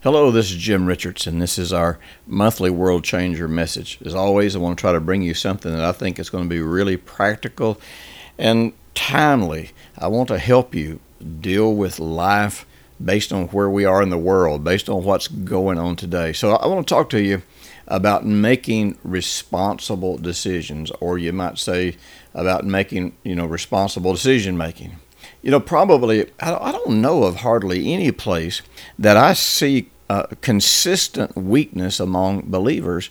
Hello, this is Jim Richards, and this is our monthly World Changer message. As always, I want to try to bring you something that I think is going to be really practical and timely. I want to help you deal with life based on where we are in the world, based on what's going on today. So I want to talk to you about making responsible decisions, or you might say about making, responsible decision making. Probably, I don't know of hardly any place that I see consistent weakness among believers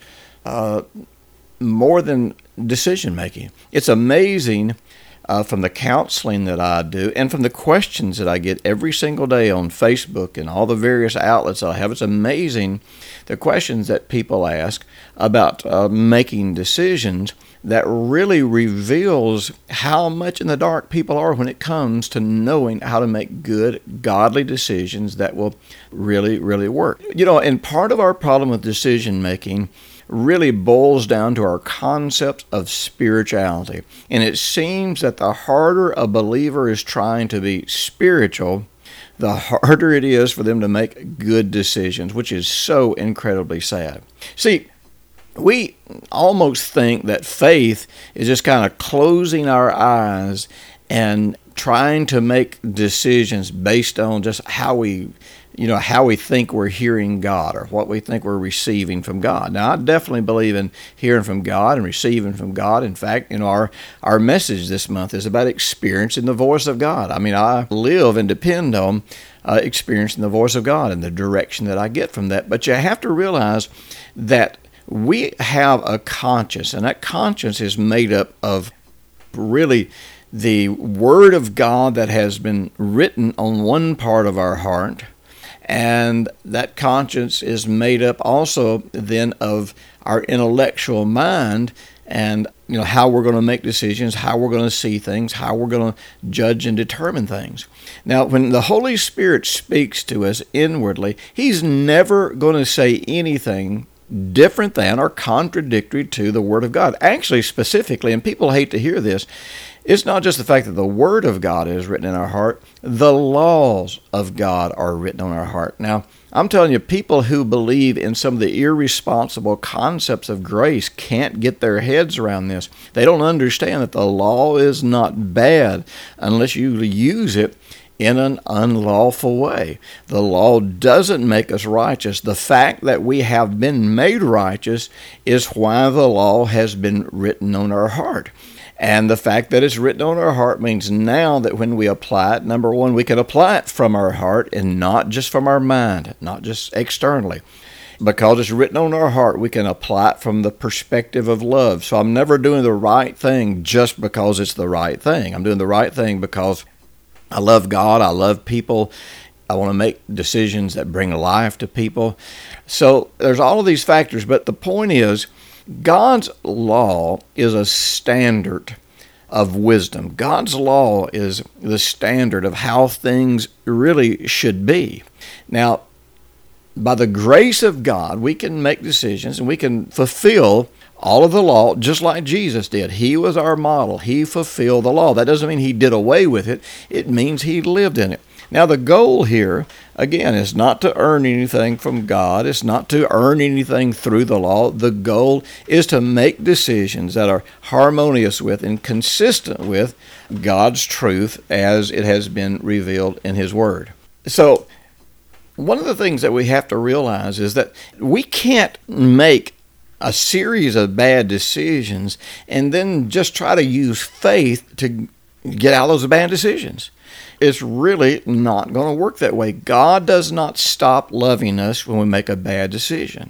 more than decision making. It's amazing from the counseling that I do and from the questions that I get every single day on Facebook and all the various outlets I have. It's amazing the questions that people ask about making decisions that really reveals how much in the dark people are when it comes to knowing how to make good, godly decisions that will really, really work. And part of our problem with decision making really boils down to our concept of spirituality. And it seems that the harder a believer is trying to be spiritual, the harder it is for them to make good decisions, which is so incredibly sad. See, we almost think that faith is just kind of closing our eyes and trying to make decisions based on just how we think we're hearing God or what we think we're receiving from God. Now, I definitely believe in hearing from God and receiving from God. In fact, our message this month is about experiencing the voice of God. I live and depend on experiencing the voice of God and the direction that I get from that. But you have to realize that we have a conscience, and that conscience is made up of really the Word of God that has been written on one part of our heart, and that conscience is made up also then of our intellectual mind and how we're going to make decisions, how we're going to see things, how we're going to judge and determine things. Now, when the Holy Spirit speaks to us inwardly, He's never going to say anything different than or contradictory to the Word of God. Actually, specifically, and people hate to hear this, it's not just the fact that the Word of God is written in our heart, the laws of God are written on our heart. Now, I'm telling you, people who believe in some of the irresponsible concepts of grace can't get their heads around this. They don't understand that the law is not bad unless you use it in an unlawful way. The law doesn't make us righteous. The fact that we have been made righteous is why the law has been written on our heart. And the fact that it's written on our heart means now that when we apply it, number one, we can apply it from our heart and not just from our mind, not just externally. Because it's written on our heart, we can apply it from the perspective of love. So I'm never doing the right thing just because it's the right thing. I'm doing the right thing because I love God, I love people, I want to make decisions that bring life to people. So there's all of these factors, but the point is, God's law is a standard of wisdom. God's law is the standard of how things really should be. Now, by the grace of God, we can make decisions and we can fulfill all of the law just like Jesus did. He was our model. He fulfilled the law. That doesn't mean He did away with it. It means He lived in it. Now, the goal here, again, is not to earn anything from God. It's not to earn anything through the law. The goal is to make decisions that are harmonious with and consistent with God's truth as it has been revealed in His Word. So, one of the things that we have to realize is that we can't make a series of bad decisions and then just try to use faith to get out of those bad decisions. It's really not going to work that way. God does not stop loving us when we make a bad decision.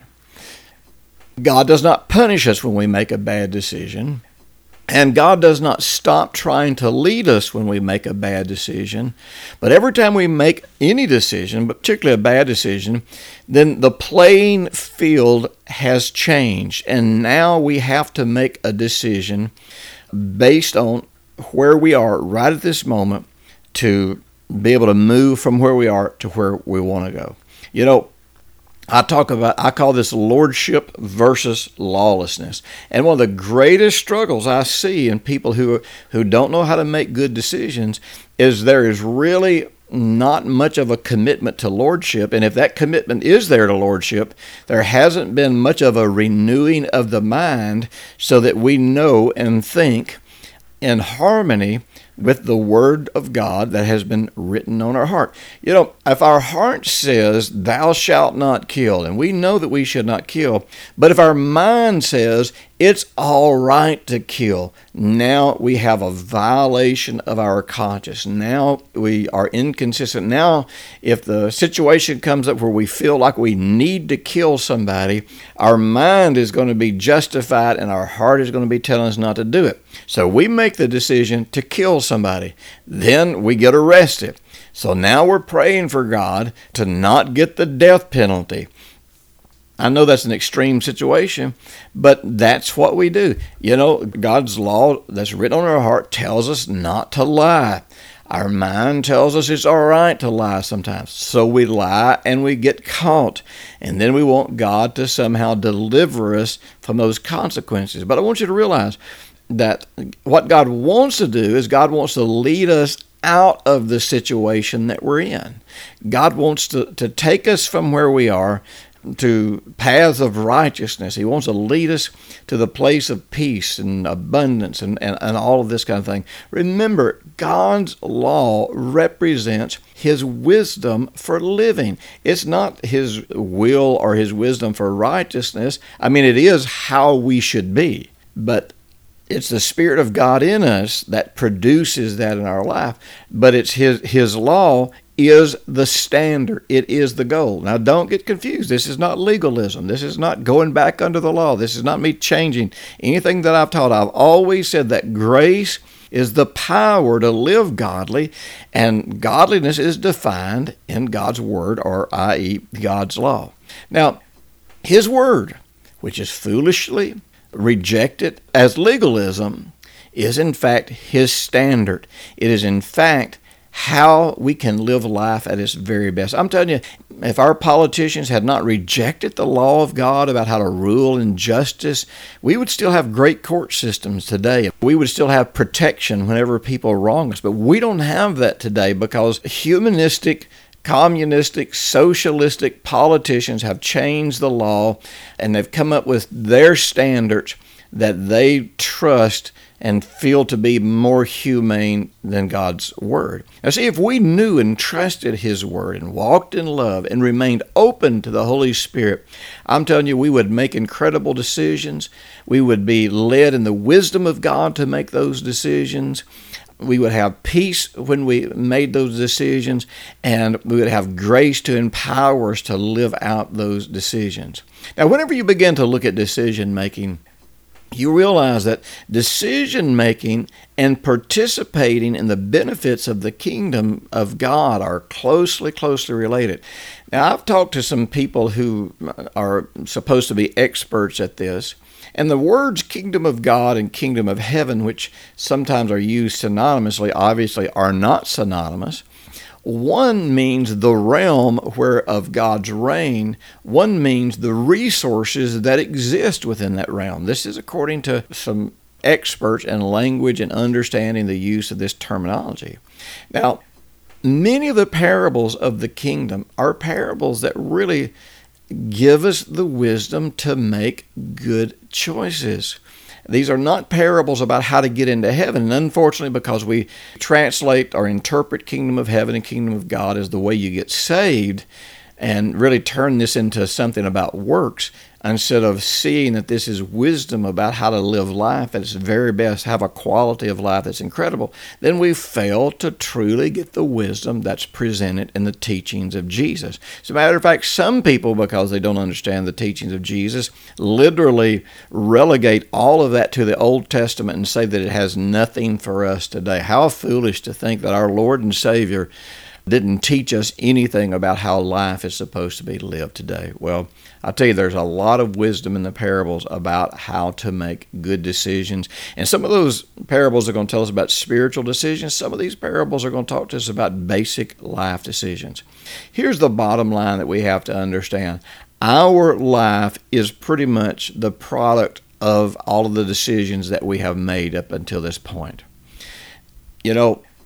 God does not punish us when we make a bad decision. And God does not stop trying to lead us when we make a bad decision. But every time we make any decision, but particularly a bad decision, then the playing field has changed. And now we have to make a decision based on where we are right at this moment to be able to move from where we are to where we want to go. I call this lordship versus lawlessness. And one of the greatest struggles I see in people who don't know how to make good decisions is there is really not much of a commitment to lordship. And if that commitment is there to lordship, there hasn't been much of a renewing of the mind so that we know and think in harmony with the Word of God that has been written on our heart. You know, if our heart says, thou shalt not kill, and we know that we should not kill, but if our mind says, it's all right to kill, now we have a violation of our conscience. Now we are inconsistent. Now, if the situation comes up where we feel like we need to kill somebody, our mind is going to be justified and our heart is going to be telling us not to do it. So we make the decision to kill somebody. Then we get arrested. So now we're praying for God to not get the death penalty. I know that's an extreme situation, but that's what we do. You know, God's law that's written on our heart tells us not to lie. Our mind tells us it's all right to lie sometimes. So we lie and we get caught. And then we want God to somehow deliver us from those consequences. But I want you to realize that what God wants to do is God wants to lead us out of the situation that we're in. God wants to take us from where we are to paths of righteousness. He wants to lead us to the place of peace and abundance and all of this kind of thing. Remember, God's law represents His wisdom for living. It's not His will or His wisdom for righteousness. I mean, it is how we should be, but it's the Spirit of God in us that produces that in our life. But it's His law is the standard. It is the goal. Now, don't get confused. This is not legalism. This is not going back under the law. This is not me changing anything that I've taught. I've always said that grace is the power to live godly, and godliness is defined in God's Word, or i.e. God's law. Now, His Word, which is foolishly rejected as legalism, is in fact His standard. It is in fact how we can live life at its very best. I'm telling you, if our politicians had not rejected the law of God about how to rule in justice, we would still have great court systems today. We would still have protection whenever people wrong us. But we don't have that today because humanistic, communistic, socialistic politicians have changed the law, and they've come up with their standards that they trust and feel to be more humane than God's Word. Now see, if we knew and trusted His Word and walked in love and remained open to the Holy Spirit, I'm telling you, we would make incredible decisions. We would be led in the wisdom of God to make those decisions. We would have peace when we made those decisions, and we would have grace to empower us to live out those decisions. Now, whenever you begin to look at decision making, you realize that decision-making and participating in the benefits of the kingdom of God are closely related. Now, I've talked to some people who are supposed to be experts at this, and the words kingdom of God and kingdom of heaven, which sometimes are used synonymously, obviously are not synonymous. One means the realm of God's reign. One means the resources that exist within that realm. This is according to some experts in language and understanding the use of this terminology. Now, many of the parables of the kingdom are parables that really give us the wisdom to make good choices. These are not parables about how to get into heaven. And unfortunately, because we translate or interpret kingdom of heaven and kingdom of God as the way you get saved, and really turn this into something about works, instead of seeing that this is wisdom about how to live life at its very best, have a quality of life that's incredible, then we fail to truly get the wisdom that's presented in the teachings of Jesus. As a matter of fact, some people, because they don't understand the teachings of Jesus, literally relegate all of that to the Old Testament and say that it has nothing for us today. How foolish to think that our Lord and Savior didn't teach us anything about how life is supposed to be lived today. Well, I'll tell you, there's a lot of wisdom in the parables about how to make good decisions. And some of those parables are going to tell us about spiritual decisions. Some of these parables are going to talk to us about basic life decisions. Here's the bottom line that we have to understand. Our life is pretty much the product of all of the decisions that we have made up until this point. You know,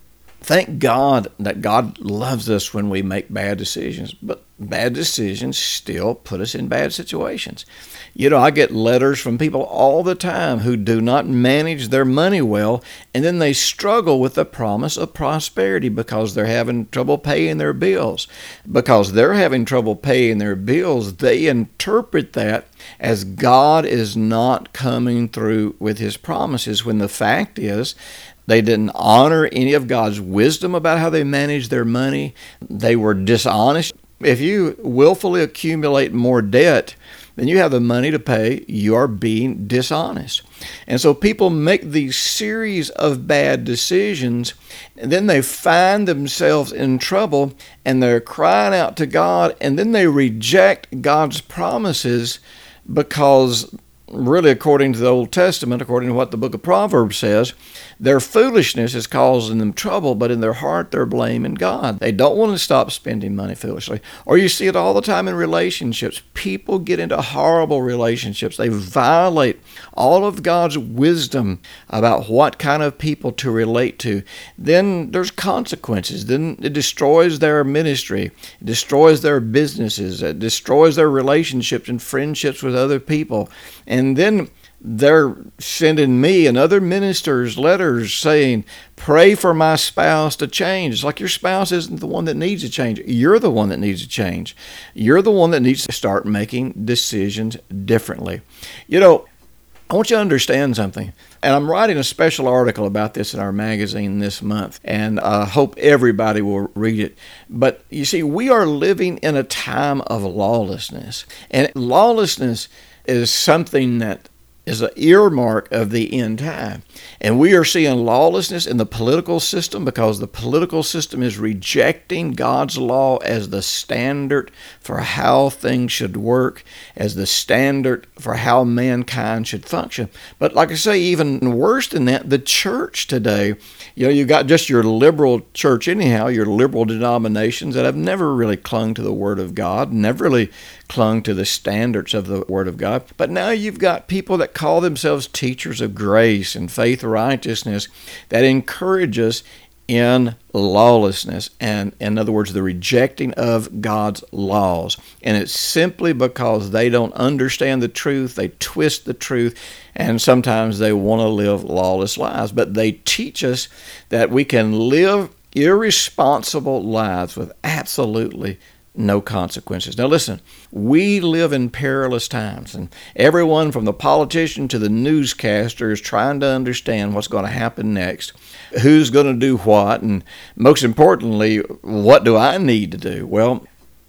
Thank God that God loves us when we make bad decisions, but bad decisions still put us in bad situations. I get letters from people all the time who do not manage their money well, and then they struggle with the promise of prosperity because they're having trouble paying their bills. Because they're having trouble paying their bills, they interpret that as God is not coming through with his promises, when the fact is they didn't honor any of God's wisdom about how they managed their money. They were dishonest. If you willfully accumulate more debt than you have the money to pay, you are being dishonest. And so people make these series of bad decisions, and then they find themselves in trouble, and they're crying out to God, and then they reject God's promises because, really, according to the Old Testament, according to what the book of Proverbs says, their foolishness is causing them trouble, but in their heart they're blaming God. They don't want to stop spending money foolishly. Or you see it all the time in relationships. People get into horrible relationships. They violate all of God's wisdom about what kind of people to relate to. Then there's consequences. Then it destroys their ministry. It destroys their businesses. It destroys their relationships and friendships with other people. And then they're sending me and other ministers letters saying, pray for my spouse to change. It's like your spouse isn't the one that needs to change. You're the one that needs to change. You're the one that needs to start making decisions differently. I want you to understand something. And I'm writing a special article about this in our magazine this month, and I hope everybody will read it. But you see, we are living in a time of lawlessness. And lawlessness is something that is an earmark of the end time. And we are seeing lawlessness in the political system because the political system is rejecting God's law as the standard for how things should work, as the standard for how mankind should function. But like I say, even worse than that, the church today, you got just your liberal church anyhow, your liberal denominations that have never really clung to the Word of God, never really clung to the standards of the Word of God. But now you've got people that call themselves teachers of grace and faith righteousness that encourage us in lawlessness, and in other words, the rejecting of God's laws. And it's simply because they don't understand the truth, they twist the truth, and sometimes they want to live lawless lives. But they teach us that we can live irresponsible lives with absolutely no consequences. Now listen, we live in perilous times, and everyone from the politician to the newscaster is trying to understand what's going to happen next, who's going to do what, and most importantly, what do I need to do? Well,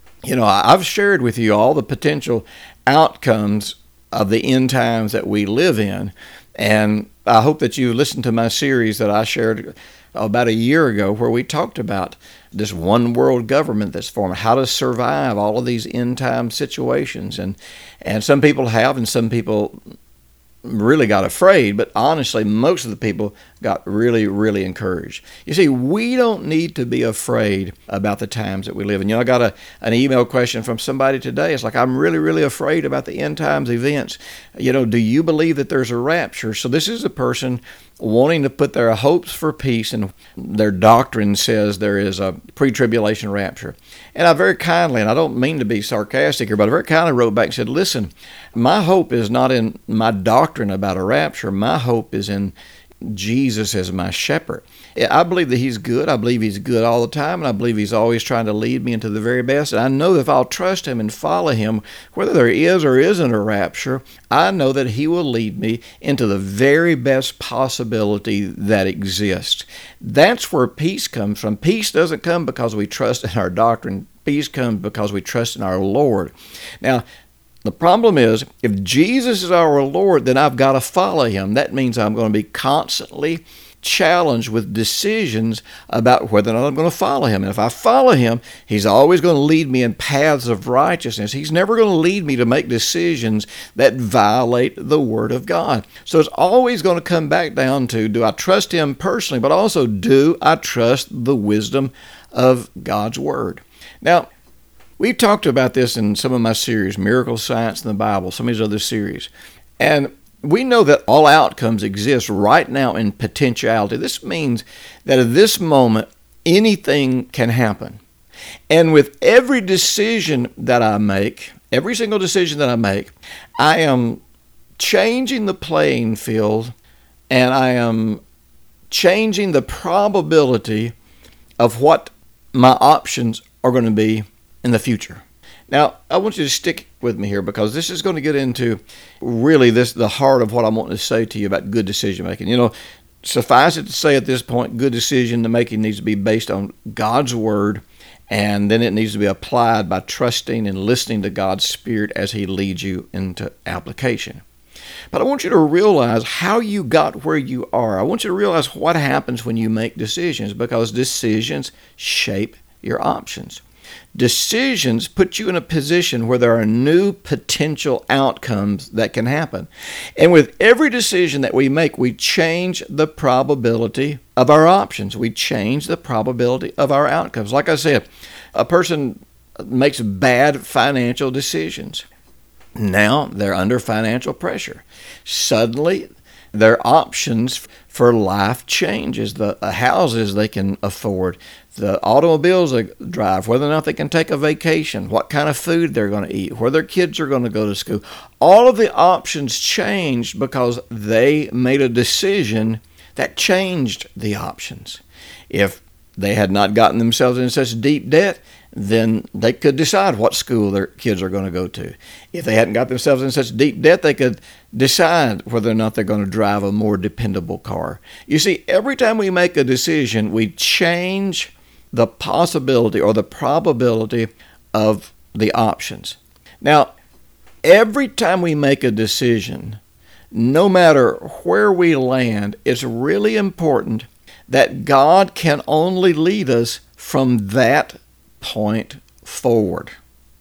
I've shared with you all the potential outcomes of the end times that we live in, and I hope that you listened to my series that I shared about a year ago where we talked about this one world government that's formed, how to survive all of these end time situations. And some people have, and some people really got afraid, but honestly, most of the people got really, really encouraged. You see, we don't need to be afraid about the times that we live in. I got an email question from somebody today. It's like, I'm really, really afraid about the end times events. Do you believe that there's a rapture? So this is a person wanting to put their hopes for peace, and their doctrine says there is a pre-tribulation rapture. And I very kindly, and I don't mean to be sarcastic here, but I very kindly wrote back and said, listen, my hope is not in my doctrine about a rapture. My hope is in Jesus as my shepherd. I believe that he's good. I believe he's good all the time, and I believe he's always trying to lead me into the very best. And I know that if I'll trust him and follow him, whether there is or isn't a rapture, I know that he will lead me into the very best possibility that exists. That's where peace comes from. Peace doesn't come because we trust in our doctrine. Peace comes because we trust in our Lord. Now, the problem is, if Jesus is our Lord, then I've got to follow him. That means I'm going to be constantly challenged with decisions about whether or not I'm going to follow him. And if I follow him, he's always going to lead me in paths of righteousness. He's never going to lead me to make decisions that violate the Word of God. So it's always going to come back down to, do I trust him personally, but also do I trust the wisdom of God's Word? Now, we've talked about this in some of my series, Miracle Science in the Bible, some of these other series. And we know that all outcomes exist right now in potentiality. This means that at this moment, anything can happen. And with every decision that I make, every single decision that I make, I am changing the playing field, and I am changing the probability of what my options are going to be in the future. Now, I want you to stick with me here, because this is going to get into really the heart of what I'm wanting to say to you about good decision making. Suffice it to say at this point, good decision making needs to be based on God's Word, and then it needs to be applied by trusting and listening to God's Spirit as He leads you into application. But I want you to realize how you got where you are. I want you to realize what happens when you make decisions, because decisions shape your options. Decisions put you in a position where there are new potential outcomes that can happen. And with every decision that we make, we change the probability of our options. We change the probability of our outcomes. Like I said, a person makes bad financial decisions. Now they're under financial pressure. Suddenly, their options for life changes. The houses they can afford, the automobiles they drive, whether or not they can take a vacation, what kind of food they're going to eat, where their kids are going to go to school. All of the options changed because they made a decision that changed the options. If they had not gotten themselves in such deep debt, then they could decide what school their kids are going to go to. If they hadn't got themselves in such deep debt, they could decide whether or not they're going to drive a more dependable car. You see, every time we make a decision, we change the possibility or the probability of the options. Now, every time we make a decision, no matter where we land, it's really important that God can only lead us from that point forward.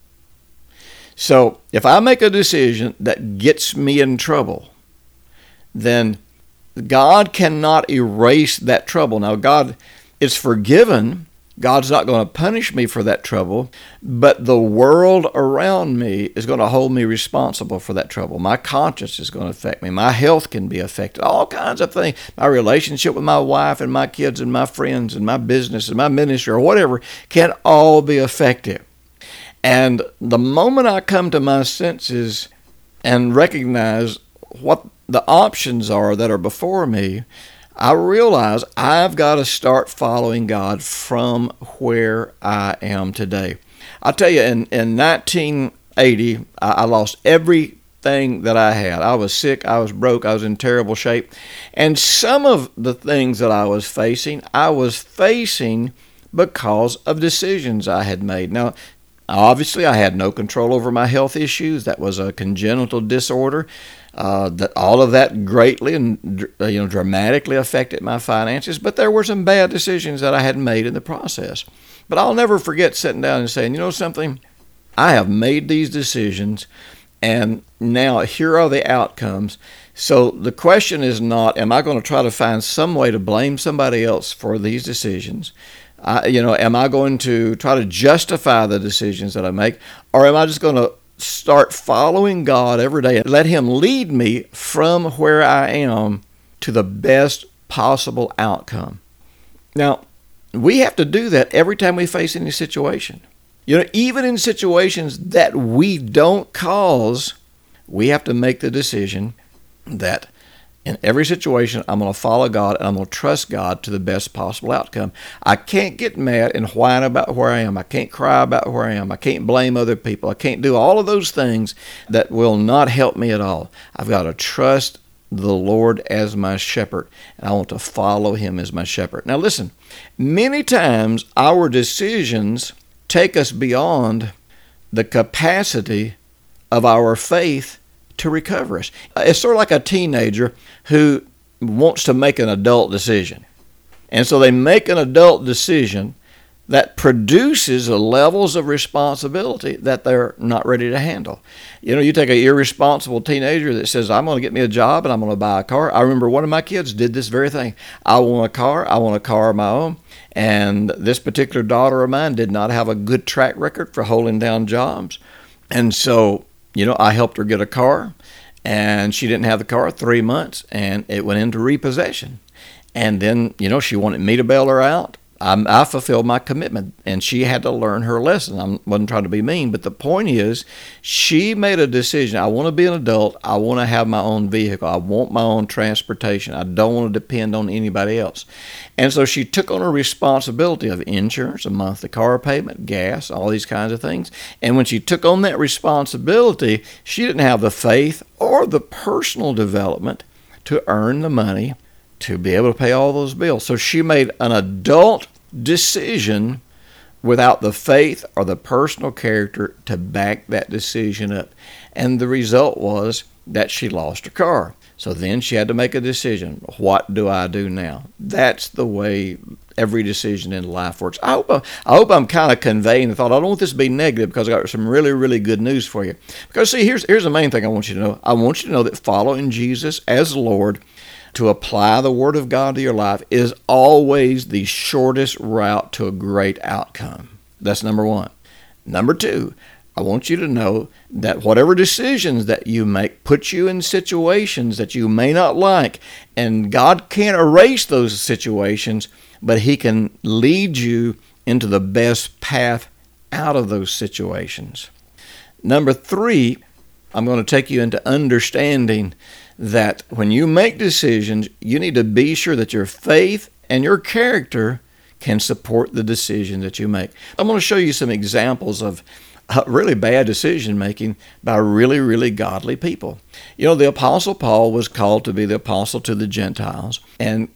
So if I make a decision that gets me in trouble, then God cannot erase that trouble. Now, God is forgiven. God's not going to punish me for that trouble, but the world around me is going to hold me responsible for that trouble. My conscience is going to affect me. My health can be affected. All kinds of things. My relationship with my wife and my kids and my friends and my business and my ministry or whatever can all be affected. And the moment I come to my senses and recognize what the options are that are before me, I realize I've got to start following God from where I am today. I'll tell you, in 1980, I lost everything that I had. I was sick, I was broke, I was in terrible shape. And some of the things that I was facing because of decisions I had made. Now, obviously, I had no control over my health issues. That was a congenital disorder. That all of that greatly and dramatically affected my finances. But there were some bad decisions that I had made in the process. But I'll never forget sitting down and saying, you know something? I have made these decisions, and now here are the outcomes. So the question is not, am I going to try to find some way to blame somebody else for these decisions? Am I going to try to justify the decisions that I make, or am I just going to start following God every day and let Him lead me from where I am to the best possible outcome? Now, we have to do that every time we face any situation. Even in situations that we don't cause, we have to make the decision that in every situation, I'm going to follow God and I'm going to trust God to the best possible outcome. I can't get mad and whine about where I am. I can't cry about where I am. I can't blame other people. I can't do all of those things that will not help me at all. I've got to trust the Lord as my shepherd, and I want to follow Him as my shepherd. Now listen, many times our decisions take us beyond the capacity of our faith to recover us. It's sort of like a teenager who wants to make an adult decision. And so they make an adult decision that produces levels of responsibility that they're not ready to handle. You take an irresponsible teenager that says, I'm going to get me a job and I'm going to buy a car. I remember one of my kids did this very thing. I want a car of my own. And this particular daughter of mine did not have a good track record for holding down jobs. And so I helped her get a car, and she didn't have the car 3 months, and it went into repossession. And then, she wanted me to bail her out. I fulfilled my commitment, and she had to learn her lesson. I wasn't trying to be mean, but the point is, she made a decision. I want to be an adult. I want to have my own vehicle. I want my own transportation. I don't want to depend on anybody else. And so she took on a responsibility of insurance, a monthly car payment, gas, all these kinds of things. And when she took on that responsibility, she didn't have the faith or the personal development to earn the money to be able to pay all those bills. So she made an adult decision without the faith or the personal character to back that decision up. And the result was that she lost her car. So then she had to make a decision. What do I do now? That's the way every decision in life works. I hope I'm kind of conveying the thought. I don't want this to be negative, because I got some really, really good news for you. Because see, here's the main thing I want you to know. I want you to know that following Jesus as Lord, to apply the Word of God to your life, is always the shortest route to a great outcome. That's number one. Number two, I want you to know that whatever decisions that you make put you in situations that you may not like, and God can't erase those situations, but He can lead you into the best path out of those situations. Number three, I'm going to take you into understanding that when you make decisions, you need to be sure that your faith and your character can support the decision that you make. I'm going to show you some examples of really bad decision making by really, really godly people. You know, the Apostle Paul was called to be the apostle to the Gentiles, and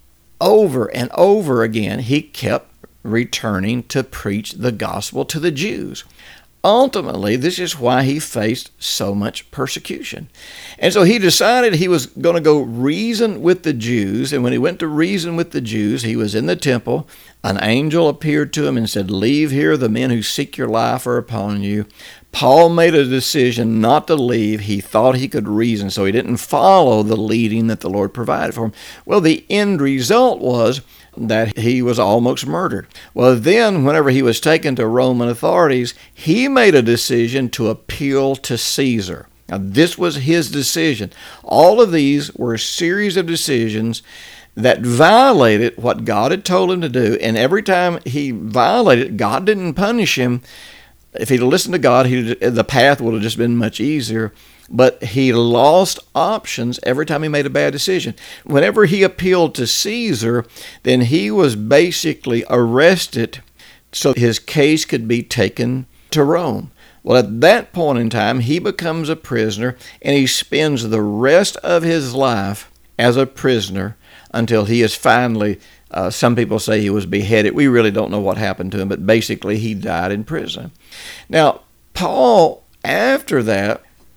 over again, he kept returning to preach the gospel to the Jews. Ultimately, this is why he faced so much persecution. And so he decided he was going to go reason with the Jews. And when he went to reason with the Jews, he was in the temple. An angel appeared to him and said, "Leave here. The men who seek your life are upon you." Paul made a decision not to leave. He thought he could reason, so he didn't follow the leading that the Lord provided for him. Well, the end result was that he was almost murdered. Well, then, whenever he was taken to Roman authorities, he made a decision to appeal to Caesar. Now, this was his decision. All of these were a series of decisions that violated what God had told him to do, and every time he violated it, God didn't punish him. If he'd listened to God, the path would have just been much easier. But he lost options every time he made a bad decision. Whenever he appealed to Caesar, then he was basically arrested so his case could be taken to Rome. Well, at that point in time, he becomes a prisoner, and he spends the rest of his life as a prisoner until he is finally, some people say he was beheaded. We really don't know what happened to him, but basically he died in prison. Now, Paul, after that,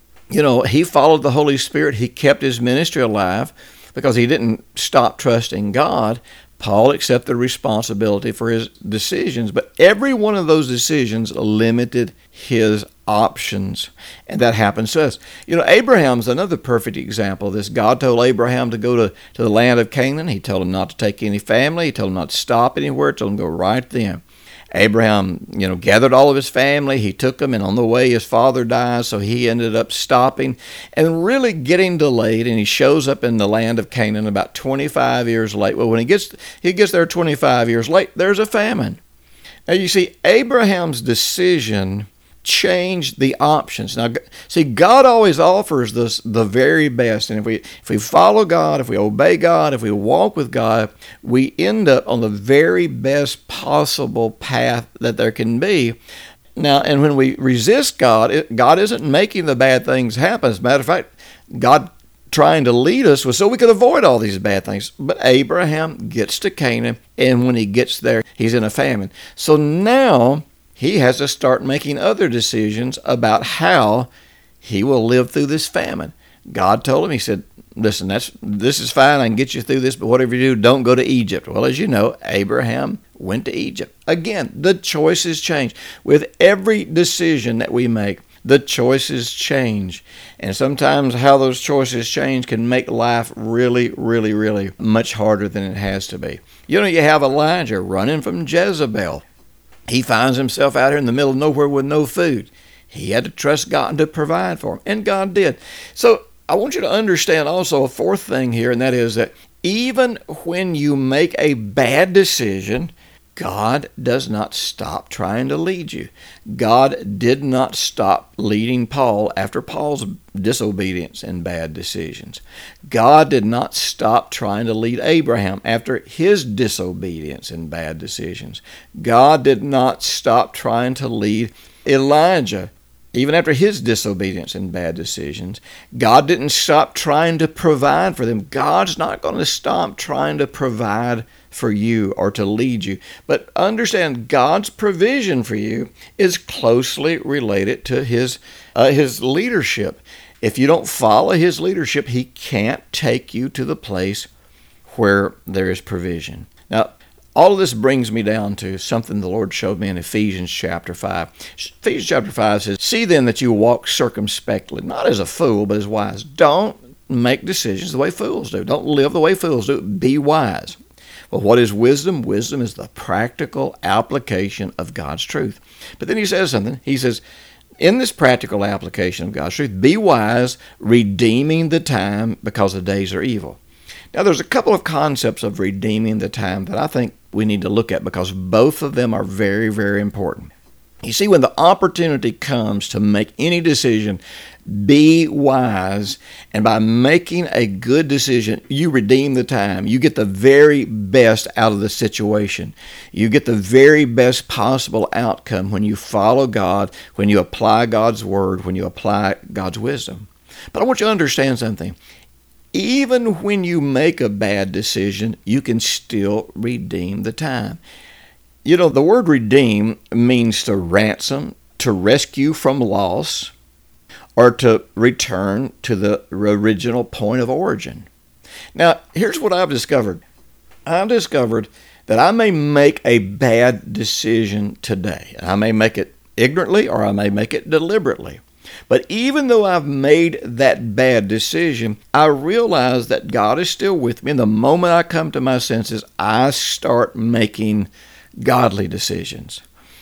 he followed the Holy Spirit. He kept his ministry alive because he didn't stop trusting God. Paul accepted responsibility for his decisions, but every one of those decisions limited his options, and that happens to us. Abraham's another perfect example of this. God told Abraham to go to the land of Canaan. He told him not to take any family. He told him not to stop anywhere. He told him to go right then. Abraham, gathered all of his family. He took them, and on the way his father dies, so he ended up stopping and really getting delayed, and he shows up in the land of Canaan about 25 years late. Well, when he gets there 25 years late, there's a famine. Now, you see, Abraham's decision changed the options. Now, see, God always offers us the very best, and if we follow God, if we obey God, if we walk with God, we end up on the very best possible path that there can be. Now, and when we resist God, God isn't making the bad things happen. As a matter of fact, God trying to lead us was so we could avoid all these bad things. But Abraham gets to Canaan, and when he gets there, he's in a famine. So now he has to start making other decisions about how he will live through this famine. God told him, he said, "Listen, this is fine. I can get you through this, but whatever you do, don't go to Egypt." Well, as you know, Abraham went to Egypt. Again, the choices change. With every decision that we make, the choices change. And sometimes how those choices change can make life really, really, really much harder than it has to be. You have Elijah running from Jezebel. He finds himself out here in the middle of nowhere with no food. He had to trust God to provide for him, and God did. So I want you to understand also a fourth thing here, and that is that even when you make a bad decision, God does not stop trying to lead you. God did not stop leading Paul after Paul's disobedience and bad decisions. God did not stop trying to lead Abraham after his disobedience and bad decisions. God did not stop trying to lead Elijah even after his disobedience and bad decisions. God didn't stop trying to provide for them. God's not going to stop trying to provide for you or to lead you. But understand, God's provision for you is closely related to his leadership. If you don't follow his leadership, he can't take you to the place where there is provision. Now, all of this brings me down to something the Lord showed me in Ephesians chapter 5. Ephesians chapter 5 says, "See then that you walk circumspectly, not as a fool, but as wise." Don't make decisions the way fools do. Don't live the way fools do. Be wise. Well, what is wisdom? Wisdom is the practical application of God's truth. But then he says something. He says, in this practical application of God's truth, be wise, redeeming the time because the days are evil. Now, there's a couple of concepts of redeeming the time that I think we need to look at because both of them are very, very important. You see, when the opportunity comes to make any decision, be wise, and by making a good decision, you redeem the time. You get the very best out of the situation. You get the very best possible outcome when you follow God, when you apply God's word, when you apply God's wisdom. But I want you to understand something. Even when you make a bad decision, you can still redeem the time. You know, the word redeem means to ransom, to rescue from loss, or to return to the original point of origin. Now, here's what I've discovered. I've discovered that I may make a bad decision today. I may make it ignorantly or I may make it deliberately. But even though I've made that bad decision, I realize that God is still with me. And the moment I come to my senses, I start making godly decisions.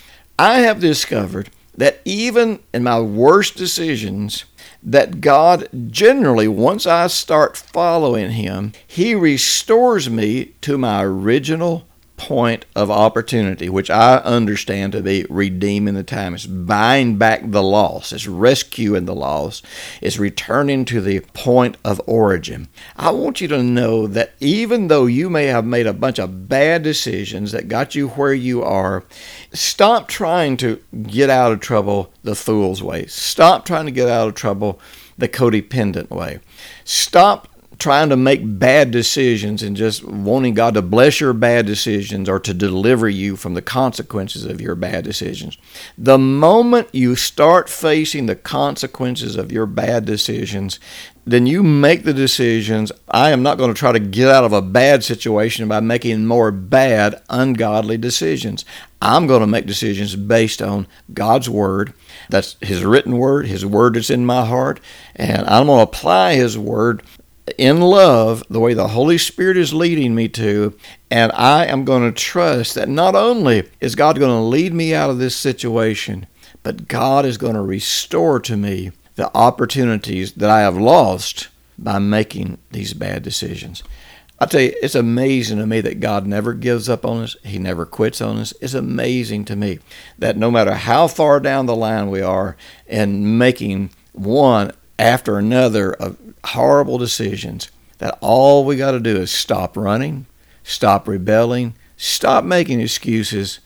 I have discovered that even in my worst decisions, that God generally, once I start following him, he restores me to my original point of opportunity, which I understand to be redeeming the time. It's buying back the loss. It's rescuing the loss. It's returning to the point of origin. I want you to know that even though you may have made a bunch of bad decisions that got you where you are, stop trying to get out of trouble the fool's way. Stop trying to get out of trouble the codependent way. Stop trying to make bad decisions and just wanting God to bless your bad decisions or to deliver you from the consequences of your bad decisions. The moment you start facing the consequences of your bad decisions, then you make the decisions, I am not going to try to get out of a bad situation by making more bad, ungodly decisions. I'm going to make decisions based on God's Word. That's His written Word, His Word that's in my heart, and I'm going to apply His Word in love, the way the Holy Spirit is leading me to, and I am going to trust that not only is God going to lead me out of this situation, but God is going to restore to me the opportunities that I have lost by making these bad decisions. I tell you, it's amazing to me that God never gives up on us. He never quits on us. It's amazing to me that no matter how far down the line we are in making one after another of horrible decisions, that all we got to do is stop running, stop rebelling, stop making excuses,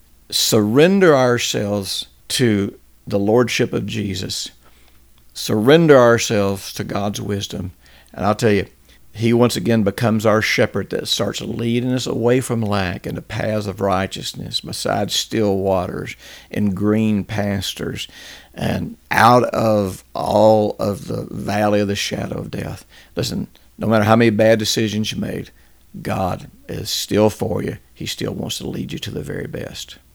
surrender ourselves to the Lordship of Jesus, surrender ourselves to God's wisdom. And I'll tell you, He once again becomes our shepherd that starts leading us away from lack into paths of righteousness, beside still waters, in green pastures, and out of all of the valley of the shadow of death. Listen, no matter how many bad decisions you made, God is still for you. He still wants to lead you to the very best.